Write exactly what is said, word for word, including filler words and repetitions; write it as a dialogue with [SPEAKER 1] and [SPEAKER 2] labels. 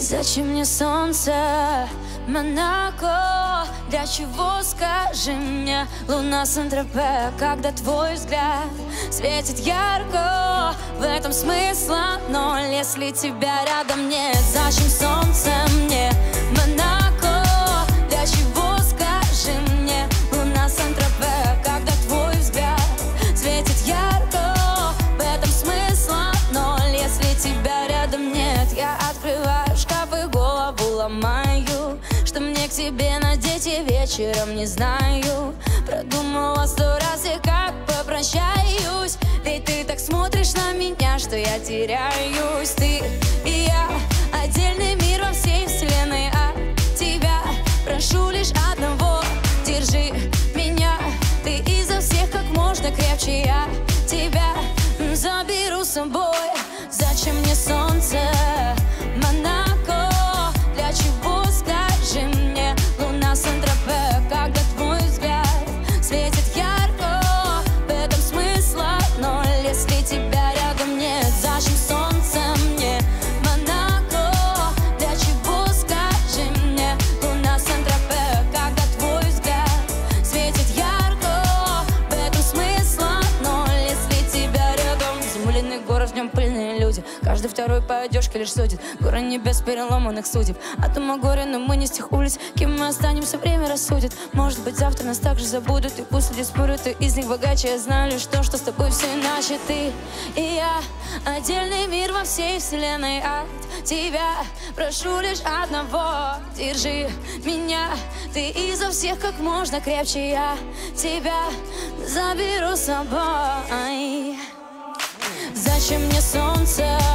[SPEAKER 1] Зачем мне солнце, Монако? Для чего, скажи мне, луна Сан-Тропе, когда твой взгляд светит ярко? В этом смысла ноль, если тебя рядом нет. Зачем солнце мне, Монако? Для чего, скажи мне, луна Сан-Тропе, когда твой взгляд светит ярко? В этом смысла ноль, если тебя рядом нет. Я открываю шкаф и голову ломаю, что мне к тебе надеть и вечером не знаю. Продумала сто раз и как попрощаюсь, ведь ты так смотришь на меня, что я теряюсь. Ты и я, отдельный мир во всей вселенной от тебя. Прошу лишь одного, держи меня. Ты изо всех как можно крепче, я тебя заберу с собой. Зачем мне солнце, Монако? Для чего, скажи мне, луна Сан-Тропе, когда твой взгляд светит ярко? В этом смысла ноль, если тебя рядом нет. Зачем солнце мне, Монако? Для чего, скажи мне, луна Сан-Тропе, когда твой взгляд светит ярко? В этом смысла ноль, если тебя рядом. Замуленный город, в нем пыльные люди, каждый второй по одежке лишь судит. Горы небес переломанных судеб, от ума горе, но мы не с тех улиц. Кем мы останемся, время рассудит. Может быть, завтра нас также забудут, и пусть люди спорят, ты из них богаче. Я знаю лишь то, что с тобой все иначе. Ты и я, отдельный мир во всей вселенной от тебя. Прошу лишь одного, держи меня. Ты изо всех как можно крепче, я тебя заберу с собой. Зачем мне солнце,